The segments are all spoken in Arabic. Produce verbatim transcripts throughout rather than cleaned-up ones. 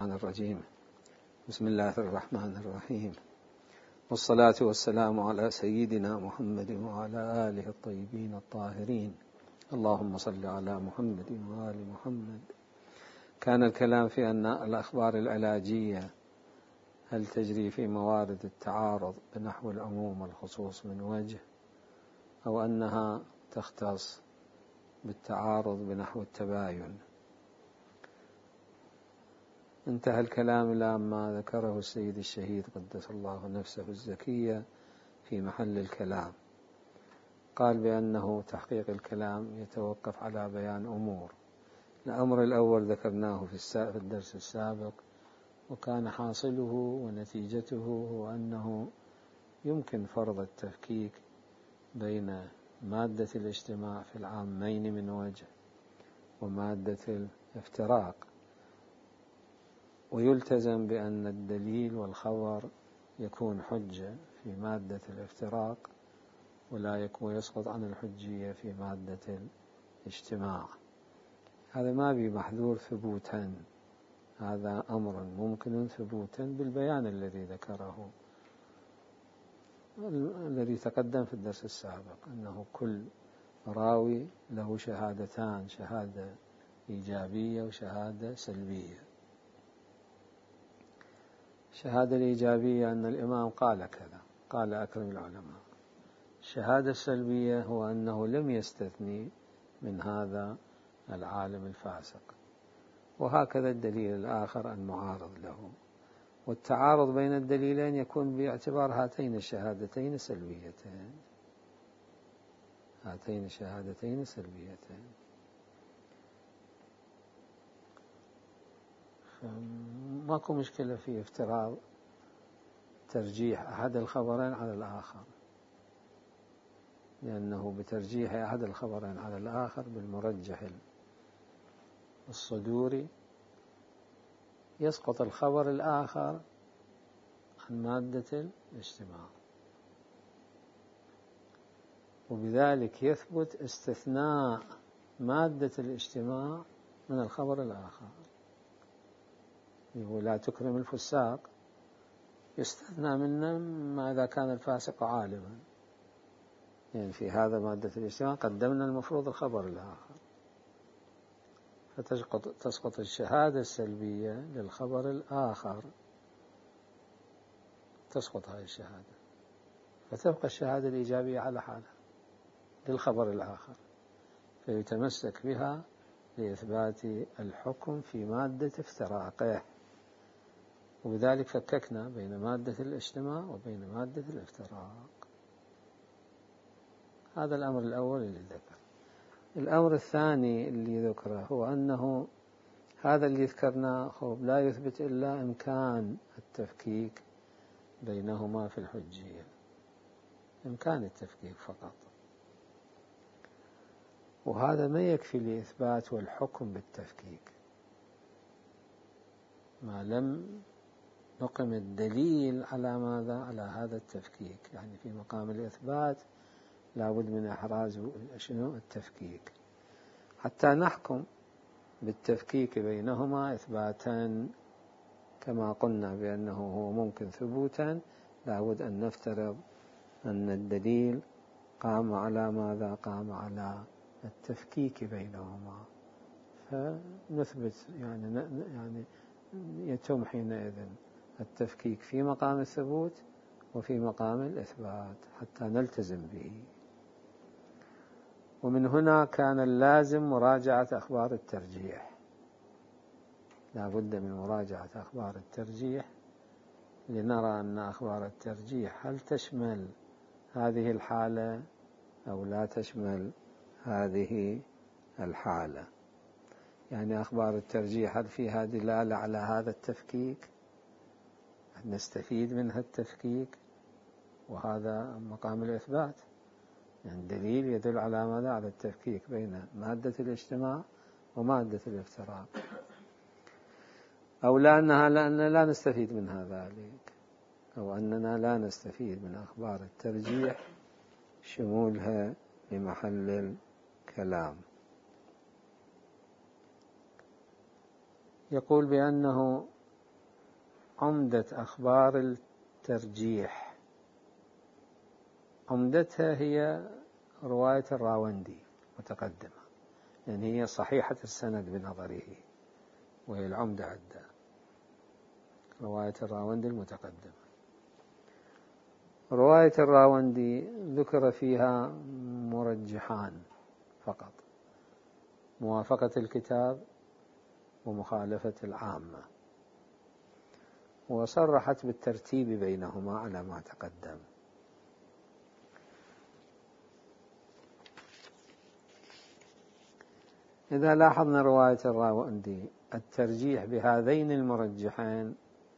الرجيم. بسم الله الرحمن الرحيم، والصلاة والسلام على سيدنا محمد وعلى آله الطيبين الطاهرين. اللهم صل على محمد وآل محمد. كان الكلام في أن الأخبار العلاجية هل تجري في موارد التعارض بنحو العموم والخصوص من وجه، أو أنها تختص بالتعارض بنحو التباين. انتهى الكلام إلى ما ذكره السيد الشهيد قدس الله نفسه الزكية في محل الكلام. قال بأنه تحقيق الكلام يتوقف على بيان أمور. الأمر الأول ذكرناه في الدرس السابق، وكان حاصله ونتيجته هو أنه يمكن فرض التفكيك بين مادة الاجتماع في العامين من وجه ومادة الافتراق، ويلتزم بأن الدليل والخبر يكون حجة في مادة الافتراق ولا يكون يسقط عن الحجية في مادة الاجتماع. هذا ما بمحذور ثبوتا، هذا أمر ممكن ثبوتا بالبيان الذي ذكره الذي تقدم في الدرس السابق، أنه كل راوي له شهادتان، شهادة إيجابية وشهادة سلبية. الشهادة الإيجابية أن الإمام قال كذا، قال أكرم العلماء. الشهادة السلبية هو أنه لم يستثني من هذا العالم الفاسق، وهكذا الدليل الآخر المعارض له. والتعارض بين الدليلين يكون باعتبار هاتين الشهادتين سلبيتين، هاتين الشهادتين سلبيتين. ماكو مشكلة في افتراض ترجيح أحد الخبرين على الآخر، لأنه بترجيح أحد الخبرين على الآخر بالمرجح الصدوري يسقط الخبر الآخر عن مادة الاجتماع، وبذلك يثبت استثناء مادة الاجتماع من الخبر الآخر. يقول لا تكرم الفساق، يستثنى منه ما إذا كان الفاسق عالما، يعني في هذا مادة الاجتماع قدمنا المفروض الخبر الآخر، فتسقط تسقط الشهادة السلبية للخبر الآخر، تسقط هذه الشهادة، فتبقى الشهادة الإيجابية على حالها للخبر الآخر، فيتمسك بها لإثبات الحكم في مادة افتراقه. وبذلك فككنا بين مادة الاجتماع وبين مادة الافتراق. هذا الأمر الأول اللي ذكر. الأمر الثاني اللي ذكره هو أنه هذا اللي ذكرناه لا يثبت إلا إمكان التفكيك بينهما في الحجية، إمكان التفكيك فقط، وهذا ما يكفي لإثبات والحكم بالتفكيك ما لم نقم الدليل على ماذا؟ على هذا التفكيك. يعني في مقام الإثبات لابد من إحراز شنو التفكيك حتى نحكم بالتفكيك بينهما إثباتا. كما قلنا بأنه هو ممكن ثبوتا، لابد أن نفترض أن الدليل قام على ماذا؟ قام على التفكيك بينهما، فنثبت يعني يعني يتم حينئذ التفكيك في مقام الثبوت وفي مقام الإثبات حتى نلتزم به. ومن هنا كان اللازم مراجعة أخبار الترجيح، لا بد من مراجعة أخبار الترجيح لنرى أن أخبار الترجيح هل تشمل هذه الحالة أو لا تشمل هذه الحالة. يعني أخبار الترجيح هل فيها دلالة على هذا التفكيك، نستفيد منها التفكيك، وهذا مقام الإثبات، يعني دليل يدل على ماذا؟ على التفكيك بين مادة الاجتماع ومادة الافتراق، أو لأنها لأننا لا نستفيد منها ذلك، أو أننا لا نستفيد من أخبار الترجيح شمولها بمحل الكلام. يقول بأنه عمدة أخبار الترجيح عمدتها هي رواية الراوندي متقدمة، لأن هي صحيحة السند بنظره، وهي العمدة عندها رواية الراوندي المتقدمة. رواية الراوندي ذكر فيها مرجحان فقط: موافقة الكتاب ومخالفة العامة، وصرحت بالترتيب بينهما على ما تقدم. إذا لاحظنا رواية الراوندي الترجيح بهذين المرجحين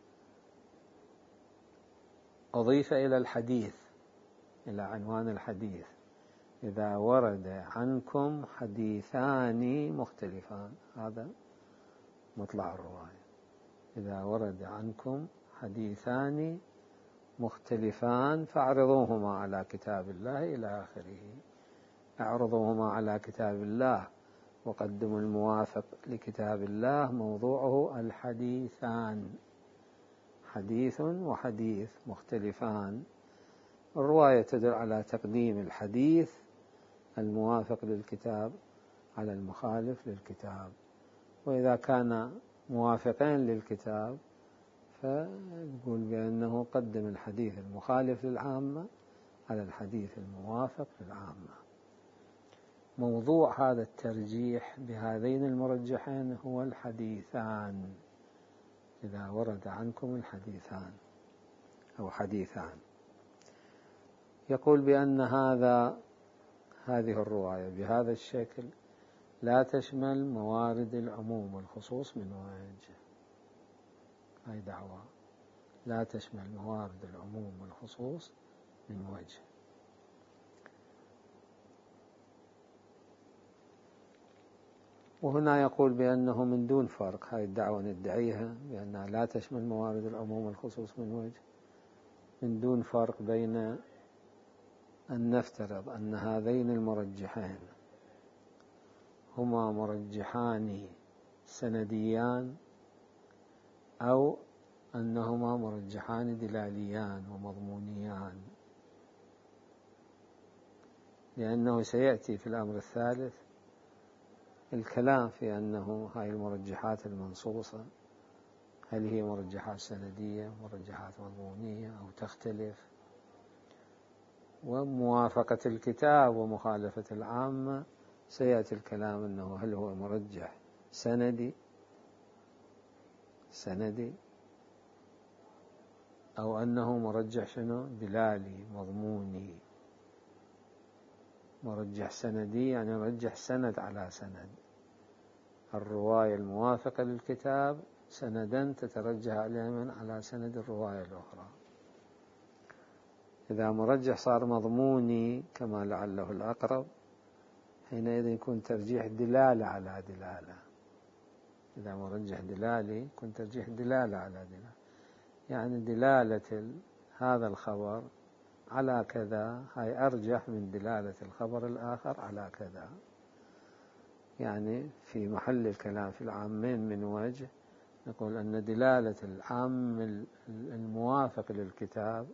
أضيف إلى الحديث، إلى عنوان الحديث: إذا ورد عنكم حديثان مختلفان. هذا مطلع الرواية: إذا ورد عنكم حديثان مختلفان فاعرضوهما على كتاب الله إلى آخره. اعرضوهما على كتاب الله وقدموا الموافق لكتاب الله، موضوعه الحديثان، حديث وحديث مختلفان. الرواية تدل على تقديم الحديث الموافق للكتاب على المخالف للكتاب، وإذا كان موافقين للكتاب فنقول بأنه قدم الحديث المخالف للعامة على الحديث الموافق للعامة. موضوع هذا الترجيح بهذين المرجحين هو الحديثان: إذا ورد عنكم الحديثان أو حديثان. يقول بأن هذا هذه الرواية بهذا الشكل لا تشمل موارد العموم والخصوص من وجه. هاي دعوة لا تشمل موارد العموم والخصوص من وجه. وهنا يقول بأنه من دون فرق، هاي الدعوة ندعيها بأنها لا تشمل موارد العموم والخصوص من وجه، من دون فرق بين أن نفترض أن هذين المرجحين هما مرجحان سنديان، أو أنهما مرجحان دلاليان ومضمونيان، لأنه سيأتي في الأمر الثالث الكلام في أنه هاي المرجحات المنصوصة هل هي مرجحات سندية مرجحات مضمونية أو تختلف. وموافقة الكتاب ومخالفة العامة سيأتي الكلام أنه هل هو مرجح سندي سندي أو أنه مرجح شنو دلالي مضموني. مرجح سندي يعني مرجح سند على سند، الرواية الموافقة للكتاب سندا تترجح عليها على سند الرواية الأخرى. إذا مرجح صار مضموني كما لعله الأقرب، حينئذ يكون ترجيح دلالة على دلالة. إذا مرجح دلالي يكون ترجيح دلالة على دلالة، يعني دلالة هذا الخبر على كذا هاي أرجح من دلالة الخبر الآخر على كذا. يعني في محل الكلام في العامين من وجه نقول أن دلالة العام الموافق للكتاب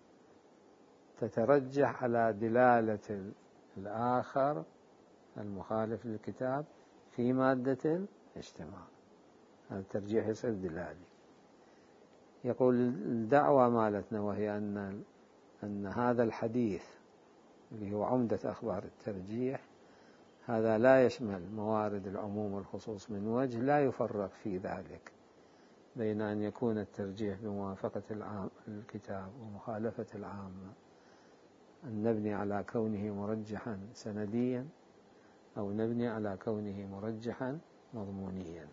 تترجح على دلالة الآخر المخالف للكتاب في مادة الاجتماع. هذا الترجيح يصير دلالي. يقول الدعوة مالتنا وهي أن أن هذا الحديث اللي هو عمدة أخبار الترجيح هذا لا يشمل موارد العموم والخصوص من وجه، لا يفرق في ذلك بين أن يكون الترجيح بموافقة الكتاب ومخالفة العامة، أن نبني على كونه مرجحا سنديا أو نبني على كونه مرجحا مضمونيا.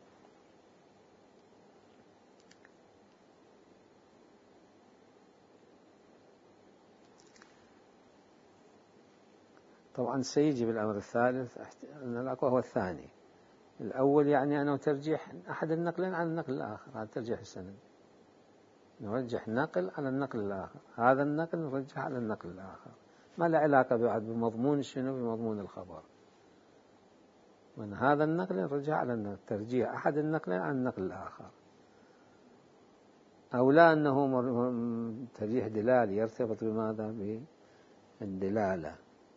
طبعا سيجي بالأمر الثالث أن الأقوى هو الثاني. الأول يعني أنه ترجيح أحد النقلين على النقل الآخر، هذا ترجيح السند، نرجح نقل على النقل الآخر، هذا النقل نرجح على النقل الآخر، ما له علاقة بعد بمضمون شنو بمضمون الخبر. من هذا النقل نرجح على النقل، ترجيح أحد النقلين على النقل الآخر. أو لا أنه ترجيح دلالي يرتبط بماذا؟ بالدلالة.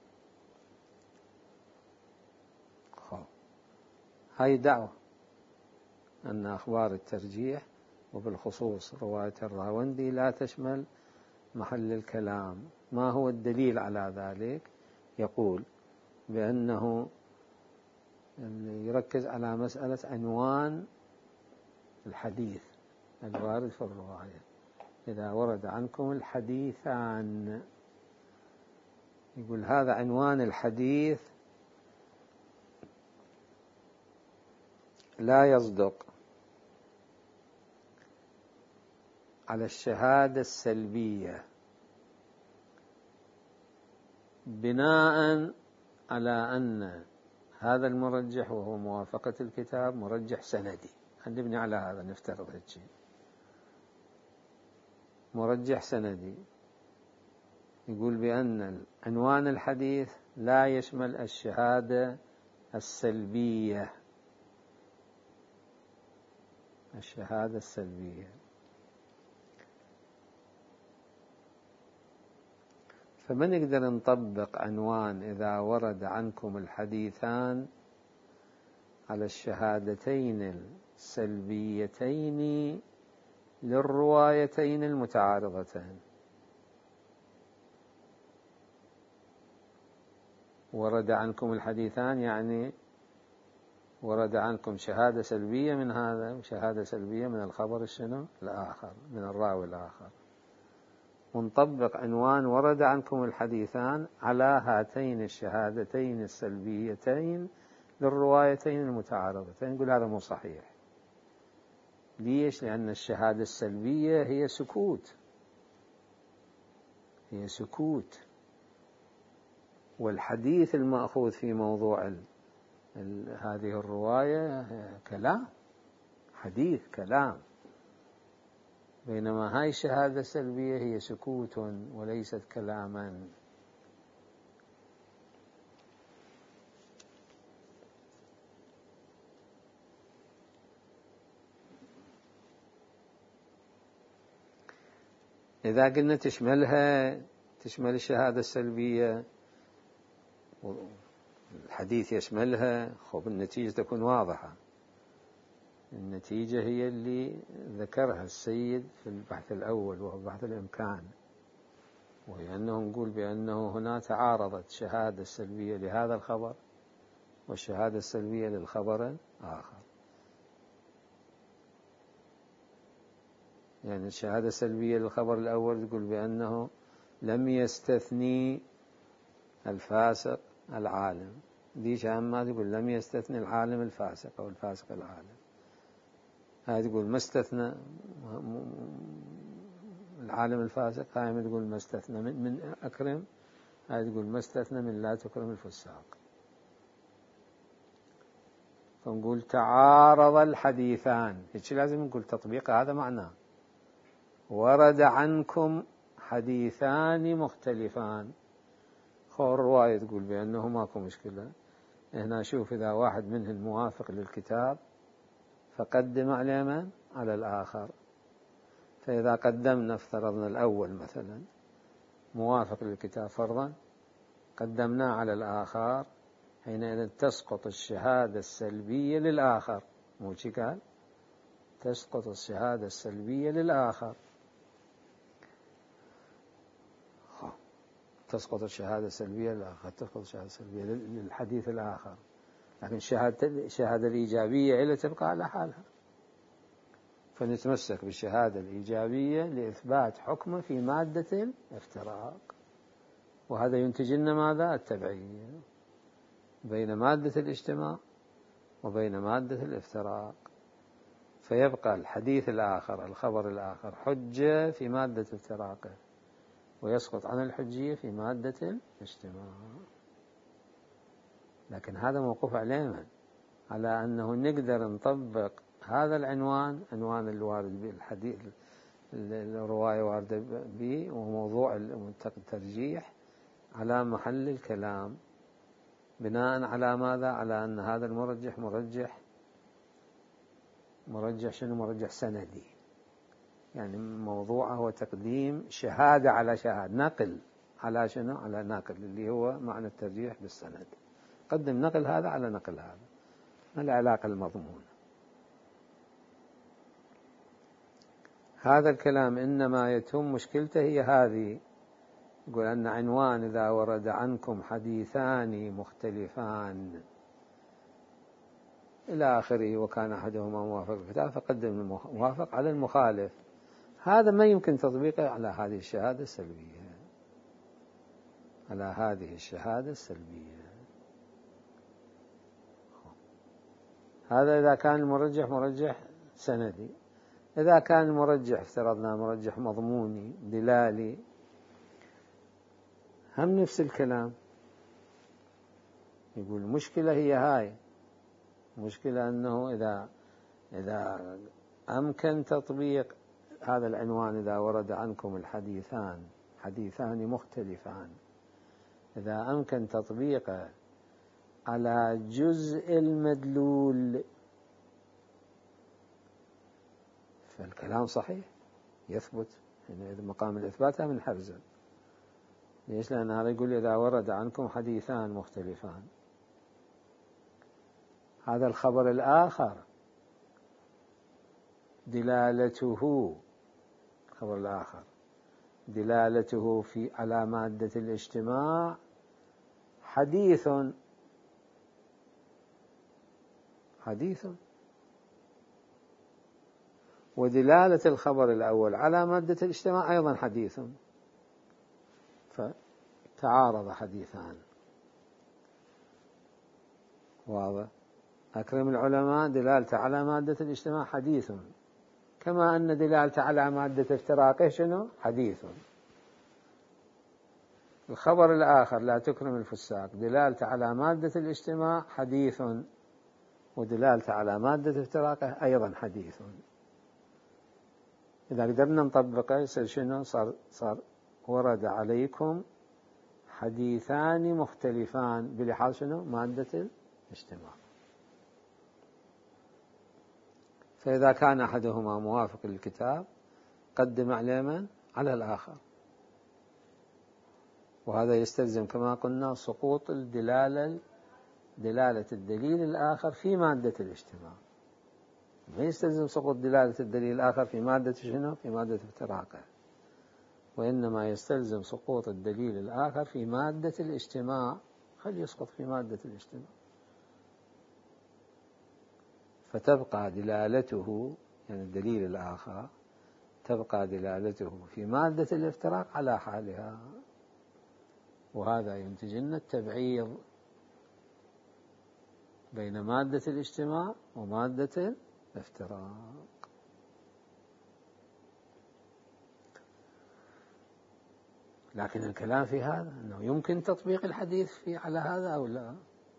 هاي دعوة أن أخبار الترجيح وبالخصوص رواية الراوندي لا تشمل محل الكلام. ما هو الدليل على ذلك؟ يقول بأنه يركز على مسألة عنوان الحديث الوارد في الرواية. إذا ورد عنكم الحديثان، يقول هذا عنوان الحديث لا يصدق على الشهادة السلبية بناء على أن هذا المرجح وهو موافقة الكتاب مرجح سندي. نبني على هذا، نفترض هيك مرجح سندي. يقول بأن عنوان الحديث لا يشمل الشهادة السلبية الشهادة السلبية فما نقدر نطبق عنوان إذا ورد عنكم الحديثان على الشهادتين السلبيتين للروايتين المتعارضتين. ورد عنكم الحديثان يعني ورد عنكم شهادة سلبية من هذا وشهادة سلبية من الخبر الشنو الآخر، من الراوي الآخر، ونطبق عنوان ورد عنكم الحديثان على هاتين الشهادتين السلبيتين للروايتين المتعارضتين. نقول هذا مو صحيح. ليش؟ لأن الشهادة السلبية هي سكوت هي سكوت والحديث المأخوذ في موضوع ال ال هذه الرواية كلام، حديث كلام، بينما هاي الشهادة السلبية هي سكوت وليست كلاما. إذا قلنا تشملها تشمل الشهادة السلبية والحديث يشملها، خب النتيجة تكون واضحة. النتيجة هي اللي ذكرها السيد في البحث الأول وهو بحث الإمكان، وهي أنه نقول بأنه هنا تعارضت الشهادة السلبية لهذا الخبر والشهادة السلبية للخبر الآخر. يعني الشهادة السلبية للخبر الأول تقول بأنه لم يستثني الفاسق العالم، ديش أما تقول لم يستثني العالم الفاسق أو الفاسق العالم. هاي تقول ما استثنى العالم الفاسق، هاي تقول ما استثنى من, من أكرم، هاي تقول ما استثنى من لا تكرم الفساق. فنقول تعارض الحديثان، هيك لازم نقول تطبيق هذا معناه ورد عنكم حديثان مختلفان. خور رواية تقول بأنه ماكو مشكلة، هنا شوف إذا واحد منهم موافق للكتاب فقدم على من؟ على الآخر. فإذا قدمنا افترضنا الأول مثلا موافق للكتاب فرضا، قدمناه على الآخر، حينئذ تسقط الشهادة السلبية للآخر. مو شي قال؟ تسقط الشهادة السلبية للآخر، تسقط الشهادة السلبية للآخر، تسقط الشهادة السلبية للحديث الآخر، لكن الشهادة الشهادة الإيجابية إلا تبقى على حالها. فنتمسك بالشهادة الإيجابية لإثبات حكمه في مادة الافتراق، وهذا ينتج لنا ماذا؟ التبعية بين مادة الاجتماع وبين مادة الافتراق، فيبقى الحديث الآخر الخبر الآخر حجة في مادة افتراقه ويسقط عن الحجية في مادة الاجتماع. لكن هذا موقوف علينا على أنه نقدر نطبق هذا العنوان، عنوان الوارد بالحديث الرواية واردة به وموضوع الترجيح، على محل الكلام بناء على ماذا؟ على أن هذا المرجح مرجح مرجح شنو؟ مرجح سندي. يعني موضوعه هو تقديم شهادة على شهادة، نقل على شنو؟ على نقل، اللي هو معنى الترجيح بالسند. قدم نقل هذا على نقل هذا، ما العلاقة المضمونة. هذا الكلام إنما يتم مشكلته هي هذه، يقول أن عنوان إذا ورد عنكم حديثان مختلفان إلى آخره وكان أحدهما موافق الكتاب فقدم الموافق على المخالف. هذا ما يمكن تطبيقه على هذه الشهادة السلبية، على هذه الشهادة السلبية. هذا إذا كان المرجح مرجح سندي. إذا كان المرجح افترضنا مرجح مضموني دلالي، هم نفس الكلام. يقول المشكلة هي هاي، المشكلة أنه إذا إذا أمكن تطبيق هذا العنوان إذا ورد عنكم الحديثان حديثان مختلفان، إذا أمكن تطبيقه على جزء المدلول فالكلام صحيح يثبت، يعني إذا مقام الإثبات من حرزه. ليش؟ لأن هذا يقول إذا ورد عنكم حديثان مختلفان، هذا الخبر الآخر دلالته الخبر الآخر دلالته في على مادة الاجتماع حديث حديث ودلالة الخبر الأول على مادة الاجتماع أيضا حديث، فتعارض حديثان. واضح؟ أكرم العلماء دلالته على مادة الاجتماع حديث، كما أن دلالته على مادة افتراقه شنو؟ حديث. الخبر الآخر لا تكرم الفساق دلالته على مادة الاجتماع حديث، ودلالته على مادة افتراقه أيضا حديث. إذا قدرنا نطبقه يصير شنو؟ صار صار ورد عليكم حديثان مختلفان بلحاظ شنو؟ مادة الاجتماع. فإذا كان أحدهما موافق للكتاب قدم على من؟ على الآخر. وهذا يستلزم كما قلنا سقوط الدلالة دلالة الدليل الآخر في مادة الاجتماع. ما يستلزم سقوط دلالة الدليل الآخر في مادة شنو؟ في مادة افتراقه، وإنما يستلزم سقوط الدليل الآخر في مادة الاجتماع. خل يسقط في مادة الاجتماع، فتبقى دلالته يعني الدليل الآخر تبقى دلالته في مادة الافتراق على حالها، وهذا ينتج لنا التبعيض بين مادة الاجتماع ومادة الافتراق. لكن الكلام في هذا أنه يمكن تطبيق الحديث في على هذا أو لا.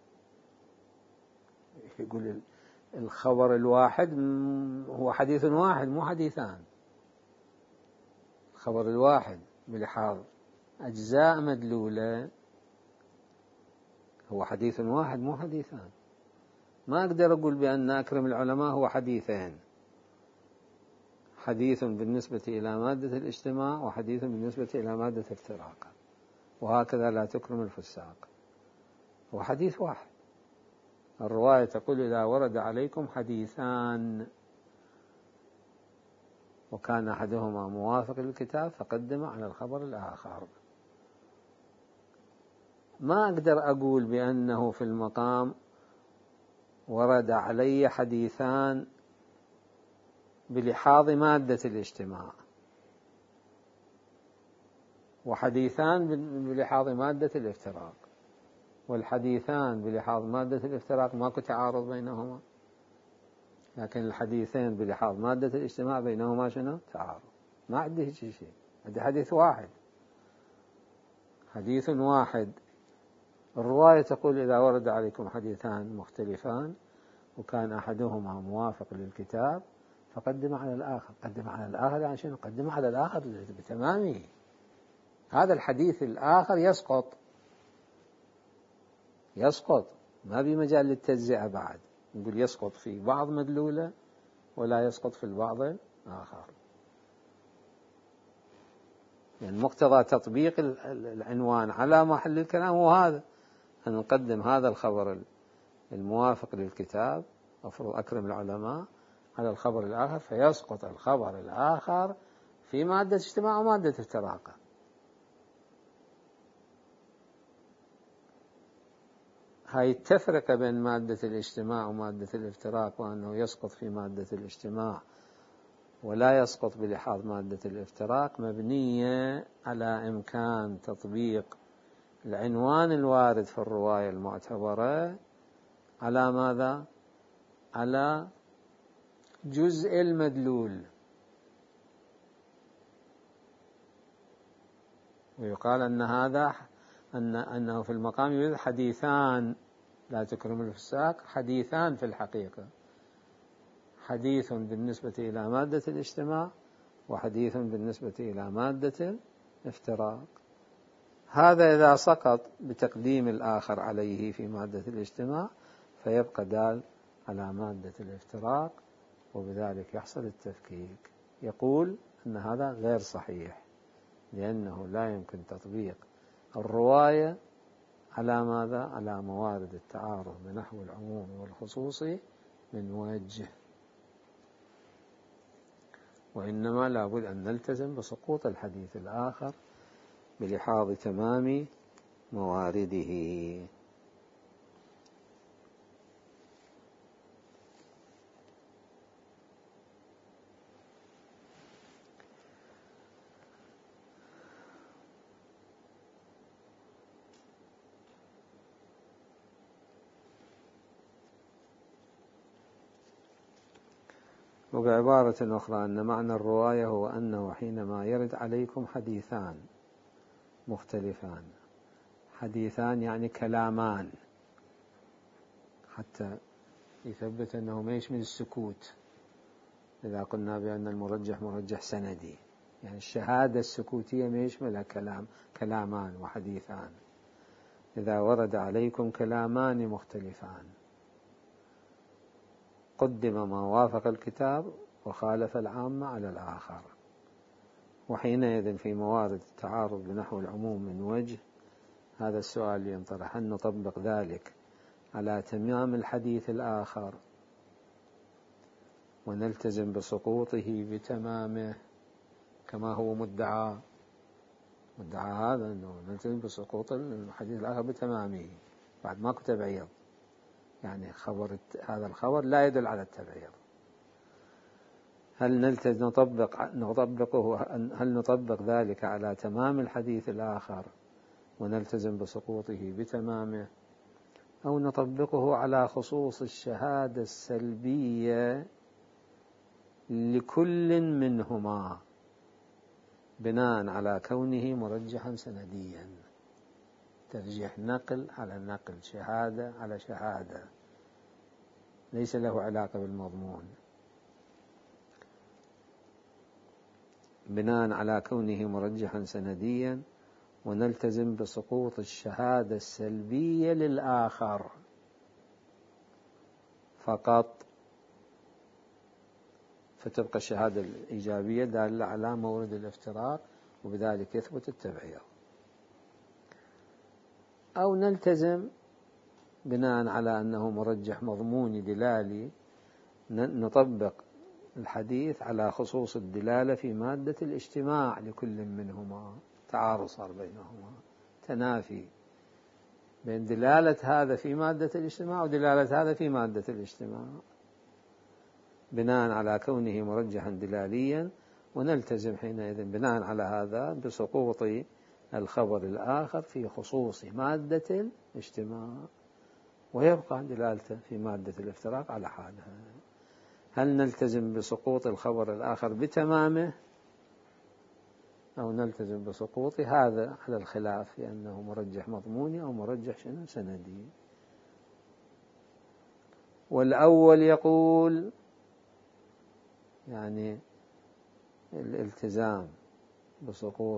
يقول الخبر الواحد هو حديث واحد مو حديثان. الخبر الواحد بلحاظ أجزاء مدلولة هو حديث واحد مو حديثان. ما أقدر أقول بأن أكرم العلماء هو حديثين، حديث بالنسبة إلى مادة الاجتماع وحديث بالنسبة إلى مادة افتراق، وهكذا لا تكرم الفساق. هو حديث واحد. الرواية تقول إذا ورد عليكم حديثان وكان أحدهما موافق للكتاب فقدم على الخبر الآخر. ما أقدر أقول بأنه في المقام ورد علي حديثان بلحاظ مادة الاجتماع وحديثان بلحاظ مادة الافتراق، والحديثان بلحاظ مادة الافتراق ماكو تعارض بينهما، لكن الحديثين بلحاظ مادة الاجتماع بينهما شنو؟ تعارض. ما عندي هيك شيء، عندي حديث واحد حديث واحد. الرواية تقول إذا ورد عليكم حديثان مختلفان وكان أحدهما موافق للكتاب فقدم على الآخر. قدم على الآخر يعني شنو؟ قدم على الآخر بتمامه. هذا الحديث الآخر يسقط يسقط ما بمجال للتجزئة بعد. نقول يسقط في بعض مدلولة ولا يسقط في البعض الآخر. يعني مقتضى تطبيق العنوان على محل الكلام هو هذا، أن نقدم هذا الخبر الموافق للكتاب أفرض أكرم العلماء على الخبر الآخر، فيسقط الخبر الآخر في مادة اجتماع ومادة افتراق. هاي التفرقة بين مادة الاجتماع ومادة الافتراق، وأنه يسقط في مادة الاجتماع ولا يسقط بلحاظ مادة الافتراق، مبنية على إمكان تطبيق العنوان الوارد في الرواية المعتبرة على ماذا؟ على جزء المدلول. ويقال أن هذا أن أنه في المقام يوجد حديثان، لا تكرم الفساق، حديثان في الحقيقة، حديث بالنسبة إلى مادة الاجتماع وحديث بالنسبة إلى مادة الافتراق. هذا إذا سقط بتقديم الآخر عليه في مادة الاجتماع فيبقى دال على مادة الافتراق، وبذلك يحصل التفكيك. يقول أن هذا غير صحيح، لأنه لا يمكن تطبيق الرواية على ماذا؟ على موارد التعارض بنحو العموم والخصوص من وجه، وإنما لابد أن نلتزم بسقوط الحديث الآخر بلحاظ تمام موارده. وبعبارة أخرى أن معنى الرواية هو أنه حينما يرد عليكم حديثان مختلفان، حديثان يعني كلامان، حتى يثبت أنه ما يشمل السكوت. إذا قلنا بأن المرجح مرجح سندي، يعني الشهادة السكوتية ما يشملها كلام كلامان وحديثان. إذا ورد عليكم كلامان مختلفان قدم ما وافق الكتاب وخالف العامة على الآخر، وحينئذ في موارد التعارض بنحو العموم من وجه، هذا السؤال ينطرح: هل نطبق ذلك على تمام الحديث الآخر ونلتزم بسقوطه بتمامه كما هو مدعى؟ مدعى هذا أنه نلتزم بسقوط الحديث الآخر بتمامه بعد ماكو تبعيض، يعني خبر هذا الخبر لا يدل على التبعيض. هل نلتزم نطبق نطبقه هل نطبق ذلك على تمام الحديث الآخر ونلتزم بسقوطه بتمامه، أو نطبقه على خصوص الشهادة السلبية لكل منهما بناء على كونه مرجحا سنديا؟ ترجيح نقل على نقل، شهادة على شهادة، ليس له علاقة بالمضمون، بناء على كونه مرجحا سنديا، ونلتزم بسقوط الشهادة السلبية للآخر فقط، فتبقى الشهادة الإيجابية دالة على مورد الافتراق، وبذلك يثبت التبعيض. أو نلتزم بناء على أنه مرجح مضموني دلالي نطبق الحديث على خصوص الدلالة في مادة الاجتماع لكل منهما، تعارض صار بينهما، تنافي بين دلالة هذا في مادة الاجتماع ودلالة هذا في مادة الاجتماع، بناء على كونه مرجحا دلاليا، ونلتزم حينئذ بناء على هذا بسقوط الخبر الآخر في خصوص مادة الاجتماع، ويبقى دلالته في مادة الافتراق على حالها. هل نلتزم بسقوط الخبر الآخر بتمامه أو نلتزم بسقوط هذا على الخلاف، لأنه مرجح مضموني أو مرجح سندي؟ والأول يقول يعني الالتزام بسقوط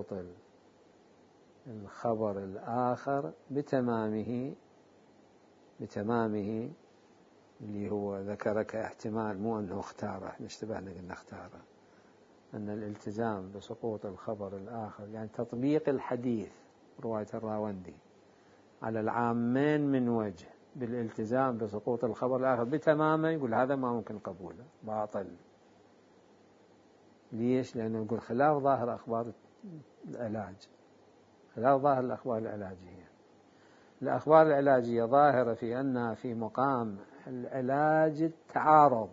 الخبر الآخر بتمامه بتمامه اللي هو ذكر كاحتمال، مو أنه اختاره، نشتبه قلنا اختاره، أن الالتزام بسقوط الخبر الآخر يعني تطبيق الحديث رواية الراوندي على العامين من وجه بالالتزام بسقوط الخبر الآخر بتمامه، يقول هذا ما ممكن قبوله، باطل. ليش؟ لأنه يقول خلاف ظاهر أخبار العلاج، خلاف ظاهر الأخبار العلاجية. الأخبار العلاجية ظاهرة في أنها في مقام العلاج التعارض،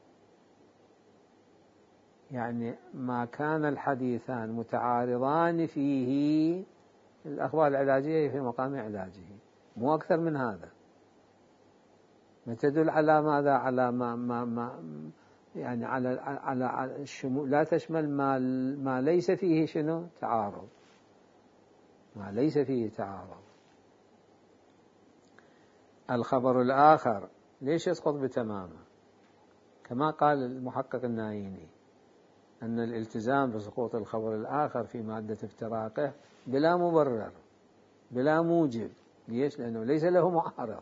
يعني ما كان الحديثان متعارضان فيه الأخبار العلاجية في مقام علاجه، مو أكثر من هذا. ما تدل على ماذا؟ على ما ما ما يعني على على الشمول، لا تشمل ما ما ليس فيه شنو تعارض، ما ليس فيه تعارض. الخبر الآخر ليش يسقط بتمامه؟ كما قال المحقق النايني أن الالتزام بسقوط الخبر الآخر في مادة افتراقه بلا مبرر بلا موجب. ليش؟ لأنه ليس له معارض.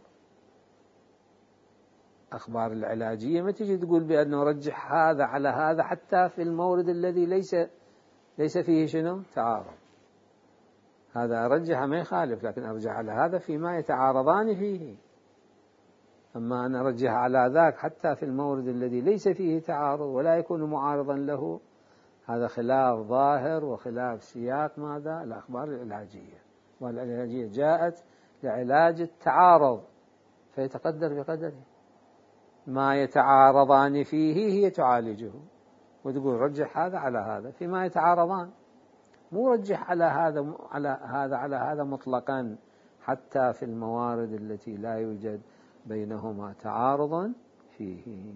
أخبار العلاجية ما تجي تقول بأنه رجح هذا على هذا حتى في المورد الذي ليس ليس فيه شنو تعارض. هذا أرجح ما يخالف، لكن أرجح على هذا فيما يتعارضان فيه. أما أن أرجح على ذاك حتى في المورد الذي ليس فيه تعارض ولا يكون معارضا له، هذا خلاف ظاهر وخلاف سياق ماذا؟ الأخبار العلاجية. والعلاجية جاءت لعلاج التعارض، فيتقدر بقدره. ما يتعارضان فيه هي تعالجه، وتقول رجح هذا على هذا فيما يتعارضان، مو رجح على هذا على هذا على هذا مطلقا حتى في الموارد التي لا يوجد بينهما تعارض فيه.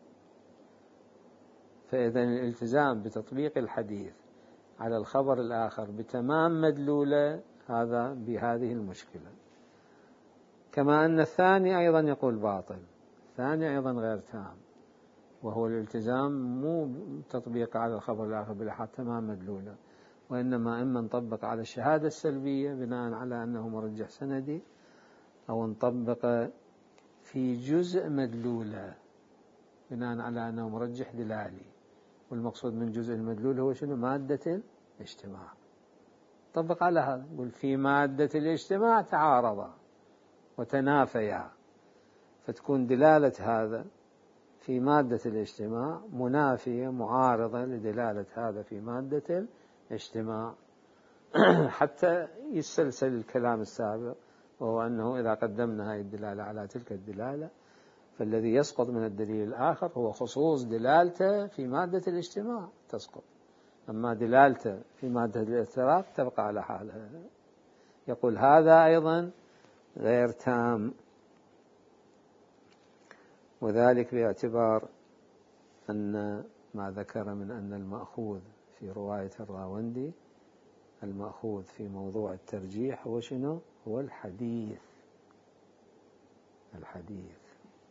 فإذا الالتزام بتطبيق الحديث على الخبر الآخر بتمام مدلولة هذا بهذه المشكلة. كما أن الثاني أيضا يقول باطل، الثاني أيضا غير تام، وهو الالتزام مو تطبيق على الخبر الآخر بلحاظ تمام مدلولة، وإنما إما نطبق على الشهادة السلبية بناء على أنه مرجح سندي، أو نطبق في جزء مدلولة بناء على أنه مرجح دلالي. والمقصود من جزء المدلول هو شنو؟ مادة الاجتماع. طبق على هذا، يقول في مادة الاجتماع تعارضا وتنافيا، فتكون دلالة هذا في مادة الاجتماع منافية معارضة لدلالة هذا في مادة الاجتماع حتى يسلسل الكلام السابق، وهو أنه إذا قدمنا هذه الدلالة على تلك الدلالة فالذي يسقط من الدليل الآخر هو خصوص دلالته في مادة الاجتماع تسقط، أما دلالته في مادة الافتراق تبقى على حالها. يقول هذا أيضا غير تام، وذلك باعتبار أن ما ذكر من أن المأخوذ في رواية الراوندي، المأخوذ في موضوع الترجيح هو شنو؟ هو الحديث. الحديث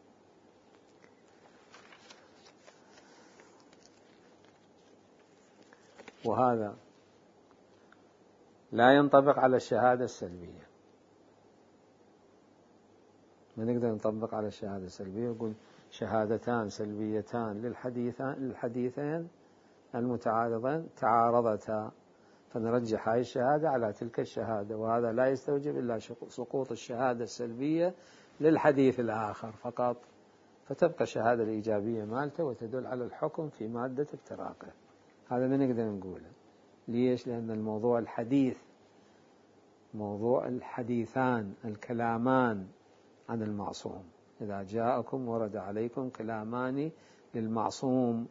وهذا لا ينطبق على الشهادة السلبية. ما نقدر نطبق على الشهادة السلبية ونقول شهادتان سلبيتان للحديثان للحديثين المتعارضين تعارضتا فنرجح هذه الشهادة على تلك الشهادة، وهذا لا يستوجب إلا سقوط الشهادة السلبية للحديث الآخر فقط، فتبقى الشهادة الإيجابية مالته وتدل على الحكم في مادة افتراقه. هذا ما نقدر نقوله. ليش؟ لأن الموضوع الحديث موضوع الحديثان الكلامان عن المعصوم. إذا جاءكم ورد عليكم كلامان للمعصوم،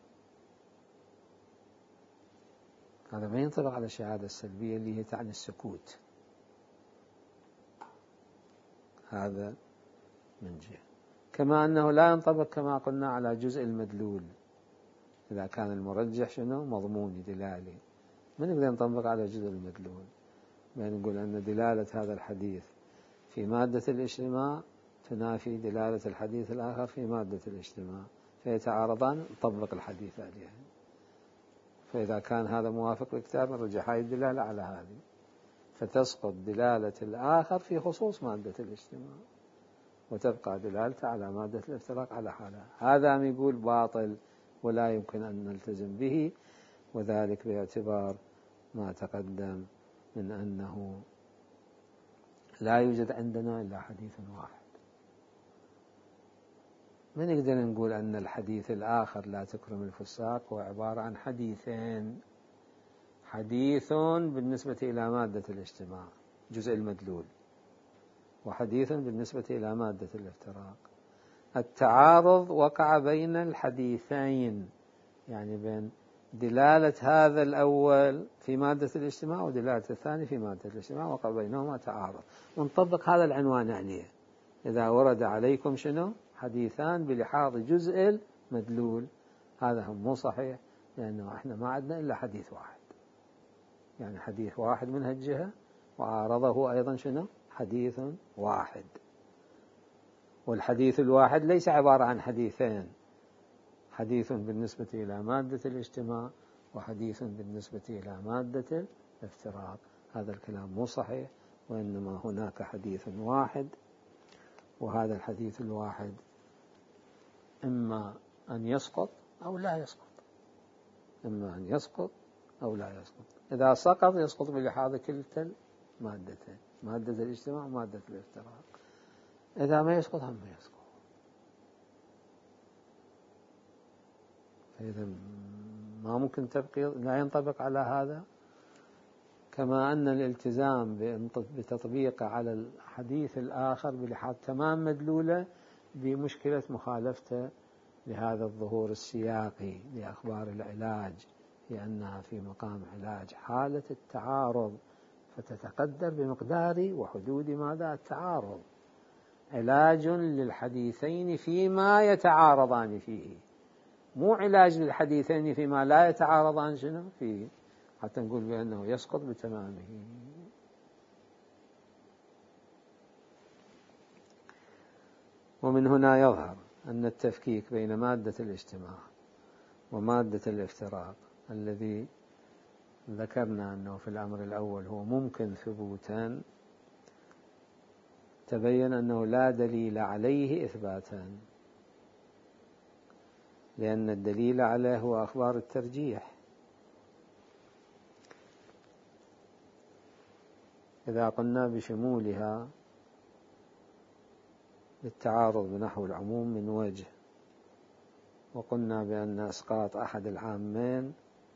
هذا ما ينطبق على الشهادة السلبية اللي هي تعني السكوت. هذا من جهة. كما أنه لا ينطبق كما قلنا على جزء المدلول، إذا كان المرجح شنو؟ مضموني دلالي، ما نقدر نطبق على جزء المدلول، ما نقول أن دلالة هذا الحديث في مادة الاجتماع تنافي دلالة الحديث الآخر في مادة الاجتماع فيتعارضان، نطبق الحديث عليها. فإذا كان هذا موافق للكتاب نرجح هذه الدلالة على هذه، فتسقط دلالة الآخر في خصوص مادة الاجتماع وتبقى دلالته على مادة الافتراق على حالها. هذا يقول باطل ولا يمكن أن نلتزم به، وذلك باعتبار ما تقدم من أنه لا يوجد عندنا إلا حديث واحد. ما نقدر نقول أن الحديث الآخر لا تكرم الفساق هو عبارة عن حديثين: حديث بالنسبة إلى مادة الاجتماع جزء المدلول، وحديث بالنسبة إلى مادة الافتراق. التعارض وقع بين الحديثين، يعني بين دلالة هذا الأول في مادة الاجتماع ودلالة الثاني في مادة الاجتماع، وقع بينهما تعارض. ونطبق هذا العنوان عليه: إذا ورد عليكم شنو؟ حديثان بلحاظ جزء المدلول. هذا هم مو صحيح، لأنه احنا ما عندنا إلا حديث واحد، يعني حديث واحد من هالجهة، وعارضه أيضا شنو؟ حديث واحد. والحديث الواحد ليس عبارة عن حديثين: حديث بالنسبة إلى مادة الاجتماع وحديث بالنسبة إلى مادة الافتراق. هذا الكلام مو صحيح، وإنما هناك حديث واحد، وهذا الحديث الواحد إما أن يسقط أو لا يسقط، إما أن يسقط أو لا يسقط. إذا سقط يسقط بلحاظ كلتا المادتين، مادة الاجتماع ومادة الافتراق. إذا ما يسقط هم ما يسقط. فإذا ما ممكن تبقي، لا ينطبق على هذا. كما أن الالتزام بتطبيق على الحديث الآخر بلحاظ تمام مدلولة بمشكلة مخالفته لهذا الظهور السياقي لأخبار العلاج، لأنها في مقام علاج حالة التعارض، فتتقدر بمقدار وحدود ماذا التعارض. علاج للحديثين فيما يتعارضان فيه، مو علاج للحديثين فيما لا يتعارضان شنو فيه، حتى نقول بأنه يسقط بتمامه. ومن هنا يظهر أن التفكيك بين مادة الاجتماع ومادة الافتراق الذي ذكرنا أنه في الأمر الأول هو ممكن ثبوتا، تبين أنه لا دليل عليه إثباتا، لأن الدليل عليه هو أخبار الترجيح. إذا قلنا بشمولها للتعارض بنحو العموم من وجه، وقلنا بأن إسقاط أحد العامين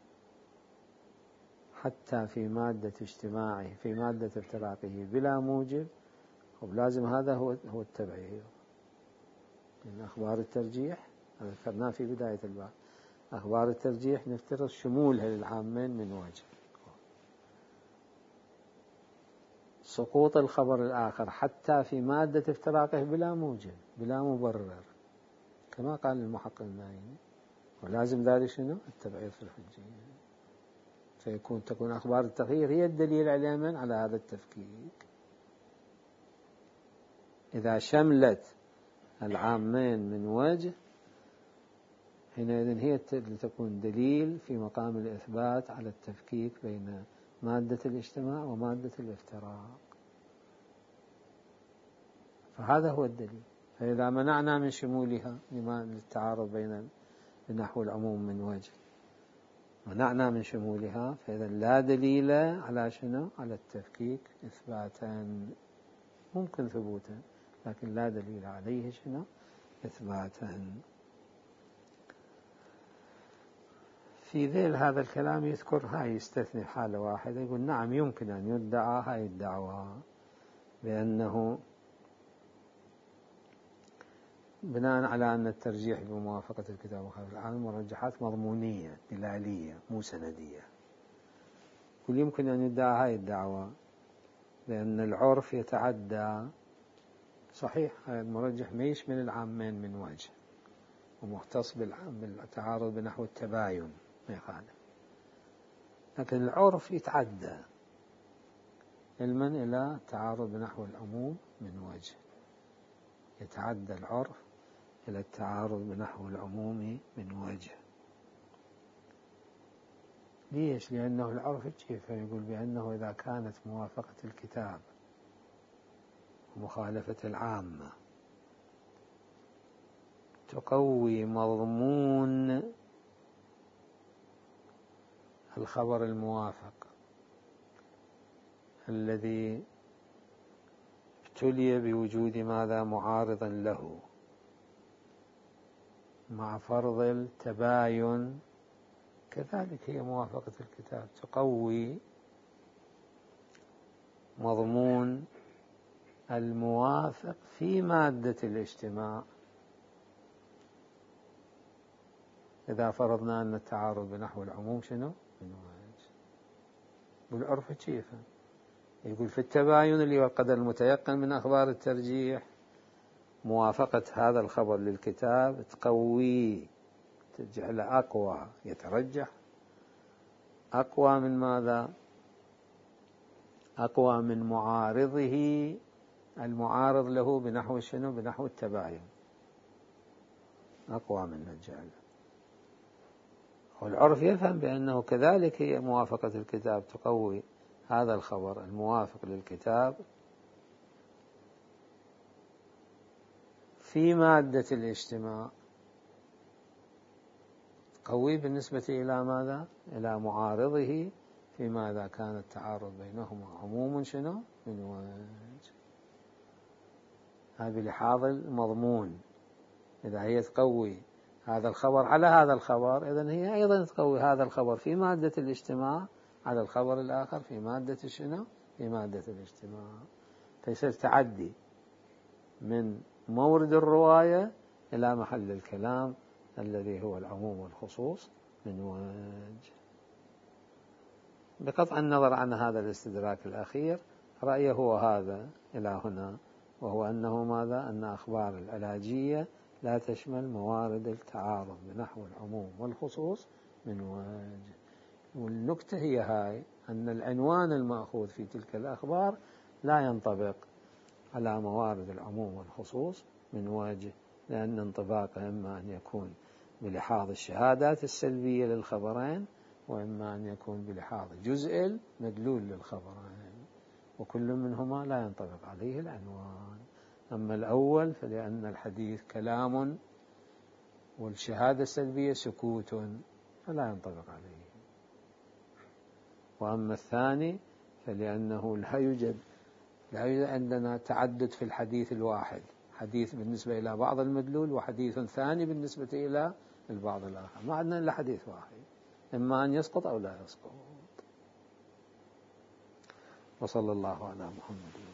حتى في مادة اجتماعه في مادة افتراقه بلا موجب، ولازم هذا هو هو التبعية. لأن أخبار الترجيح ذكرناه في بداية الباب، أخبار الترجيح نفترض شمولها للعامين من وجه. سقوط الخبر الآخر حتى في مادة افتراقه بلا موجب بلا مبرر، كما قال المحقق النايمي، ولازم ذلك شنو؟ التبعير في الحجية. فيكون تكون أخبار التغيير هي الدليل على من على هذا التفكيك. إذا شملت العامين من وجه، حينئذ هي تكون دليل في مقام الإثبات على التفكيك بين مادة الاجتماع ومادة الافتراق. فهذا هو الدليل. فإذا منعنا من شمولها للتعارض بين بنحو العموم من وجه، منعنا من شمولها، فإذا لا دليل على شنو؟ على التفكيك إثباتا، ممكن ثبوتا لكن لا دليل عليه شنو؟ إثباتا. في ذيل هذا الكلام يذكر هاي، يستثني حالة واحدة، يقول نعم يمكن أن يدعى هاي الدعوة بأنه بناء على أن الترجيح بموافقة الكتاب وخلاف العالم مرجحات مضمونية دلالية مو سندية. يقول يمكن أن يدعى هاي الدعوة لأن العرف يتعدى. صحيح هذا المرجح ما يشمل العامين من وجه، ومختص بالتعارض بنحو التباين ما يخالف، لكن العرف يتعدى علما إلى التعارض بنحو العموم من وجه، يتعدى العرف إلى التعارض بنحو العموم من وجه. ليش؟ لأنه العرف كيف يقول بأنه إذا كانت موافقة الكتاب ومخالفة العامة تقوي مضمون الخبر الموافق الذي ابتلي بوجود ماذا معارضا له مع فرض التباين، كذلك هي موافقة الكتاب تقوي مضمون الموافق في مادة الاجتماع. إذا فرضنا أن التعارض بنحو العموم شنو؟ بالعرف كيف يقول في التباين اللي هو القدر المتيقن من أخبار الترجيح موافقة هذا الخبر للكتاب تقوي، تجعله أقوى، يترجح أقوى من ماذا؟ أقوى من معارضه المعارض له بنحو شنو؟ بنحو التباين، أقوى من الجهل. والعرف يفهم بأنه كذلك هي موافقة الكتاب تقوي هذا الخبر الموافق للكتاب في مادة الاجتماع، قوي بالنسبة إلى ماذا؟ إلى معارضه في ماذا كان التعارض بينهما عموم شنو؟ من وجه. هذا بلحاظ المضمون. إذا هي تقوي هذا الخبر على هذا الخبر، إذن هي أيضا تقوي هذا الخبر في مادة الاجتماع على الخبر الآخر في مادة شنو؟ في مادة الاجتماع. فيصير تعدي من مورد الرواية إلى محل الكلام الذي هو العموم والخصوص من وجه. بقطع النظر عن هذا الاستدراك الأخير، رأيه هو هذا إلى هنا، وهو أنه ماذا؟ أن أخبار العلاجية لا تشمل موارد التعارض بنحو العموم والخصوص من وجه. والنكتة هي هاي، أن العنوان المأخوذ في تلك الأخبار لا ينطبق على موارد العموم والخصوص من وجه، لأن انطباقه إما أن يكون بلحاظ الشهادات السلبية للخبرين، وإما أن يكون بلحاظ جزء المدلول للخبرين، وكل منهما لا ينطبق عليه العنوان. أما الأول فلأن الحديث كلام والشهادة السلبية سكوت فلا ينطبق عليه. وأما الثاني فلأنه لا يوجد لا يوجد عندنا تعدد في الحديث الواحد، حديث بالنسبة إلى بعض المدلول وحديث ثاني بالنسبة إلى البعض الآخر، ما عندنا إلا حديث واحد، إما أن يسقط أو لا يسقط. وصلى الله على محمد.